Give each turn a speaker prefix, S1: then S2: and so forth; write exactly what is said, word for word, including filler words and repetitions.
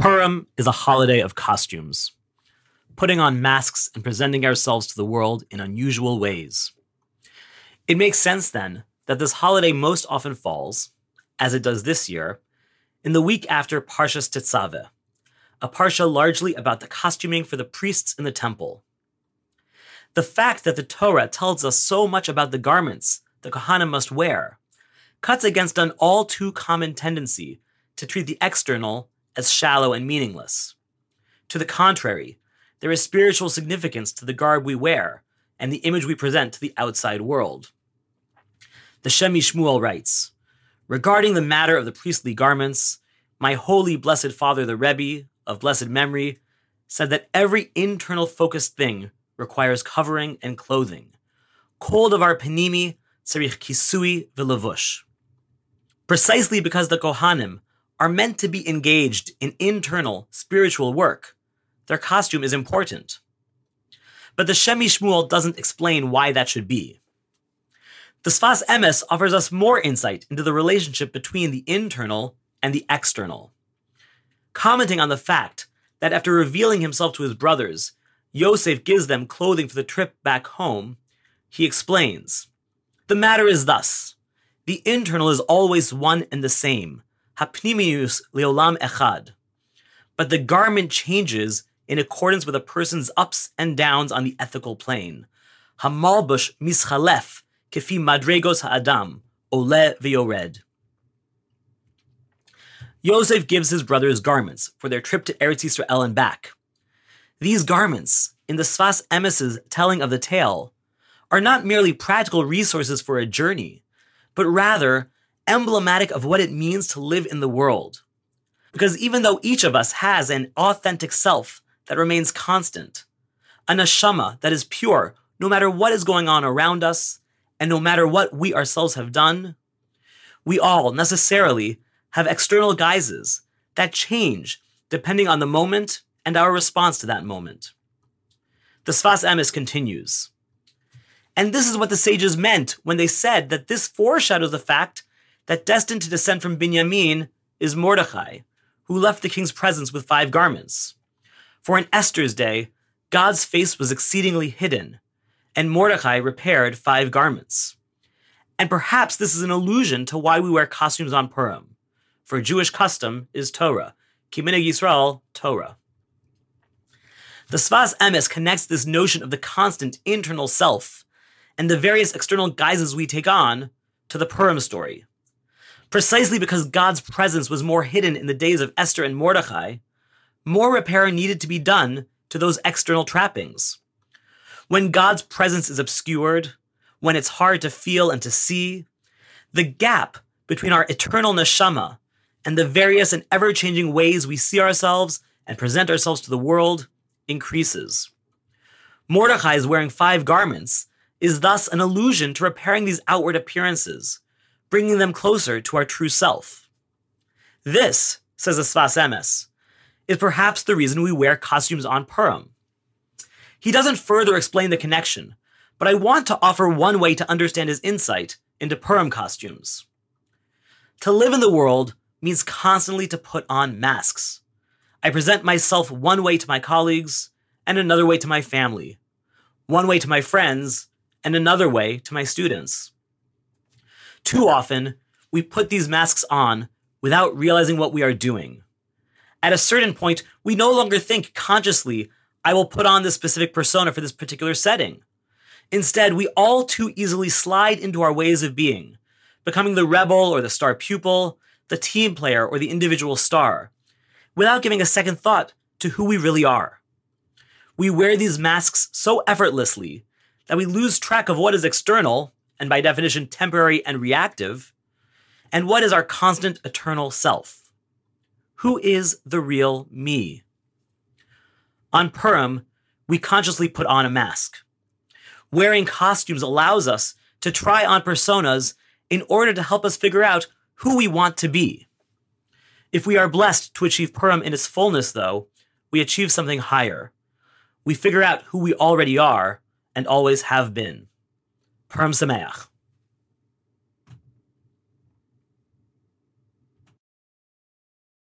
S1: Purim is a holiday of costumes, putting on masks and presenting ourselves to the world in unusual ways. It makes sense, then, that this holiday most often falls, as it does this year, in the week after Parshas Tetzaveh, a parsha largely about the costuming for the priests in the temple. The fact that the Torah tells us so much about the garments the Kohanim must wear cuts against an all too common tendency to treat the external as shallow and meaningless. To the contrary, there is spiritual significance to the garb we wear and the image we present to the outside world. The Shem MiShmuel writes, "Regarding the matter of the priestly garments, my holy blessed father, the Rebbe, of blessed memory, said that every internal focused thing requires covering and clothing. Kol davar panimi tzarich kisui v'levush." Precisely because the Kohanim are meant to be engaged in internal spiritual work, their costume is important. But the Shem MiShmuel doesn't explain why that should be. The Sfas Emes offers us more insight into the relationship between the internal and the external. Commenting on the fact that after revealing himself to his brothers, Yosef gives them clothing for the trip back home, he explains, "The matter is thus. The internal is always one and the same, hapnimius leolam echad. But the garment changes in accordance with a person's ups and downs on the ethical plane. Hamalbush mischalef kefi madregos ha'adam, ole v'yored." Yosef gives his brothers garments for their trip to Eretz Yisrael and back. These garments, in the Sfas Emes's telling of the tale, are not merely practical resources for a journey, but rather emblematic of what it means to live in the world. Because even though each of us has an authentic self that remains constant, a neshama that is pure no matter what is going on around us, and no matter what we ourselves have done, we all necessarily have external guises that change depending on the moment and our response to that moment. The Sfas Emes continues, "And this is what the sages meant when they said that this foreshadows the fact that destined to descend from Binyamin is Mordechai, who left the king's presence with five garments. For in Esther's day, God's face was exceedingly hidden, and Mordechai repaired five garments. And perhaps this is an allusion to why we wear costumes on Purim. For Jewish custom is Torah, Ki Minhag Yisrael, Torah." The Sfas Emes connects this notion of the constant internal self and the various external guises we take on to the Purim story. Precisely because God's presence was more hidden in the days of Esther and Mordechai, more repair needed to be done to those external trappings. When God's presence is obscured, when it's hard to feel and to see, the gap between our eternal neshama and the various and ever-changing ways we see ourselves and present ourselves to the world increases. Mordechai's wearing five garments is thus an allusion to repairing these outward appearances, bringing them closer to our true self. This, says the Sfas Emes, is perhaps the reason we wear costumes on Purim. He doesn't further explain the connection, but I want to offer one way to understand his insight into Purim costumes. To live in the world means constantly to put on masks. I present myself one way to my colleagues and another way to my family, one way to my friends and another way to my students. Too often, we put these masks on without realizing what we are doing. At a certain point, we no longer think consciously, I will put on this specific persona for this particular setting. Instead, we all too easily slide into our ways of being, becoming the rebel or the star pupil, the team player or the individual star, without giving a second thought to who we really are. We wear these masks so effortlessly that we lose track of what is external, and by definition temporary and reactive, and what is our constant eternal self. Who is the real me? On Purim, we consciously put on a mask. Wearing costumes allows us to try on personas in order to help us figure out who we want to be. If we are blessed to achieve Purim in its fullness, though, we achieve something higher. We figure out who we already are and always have been. Purim Sameach.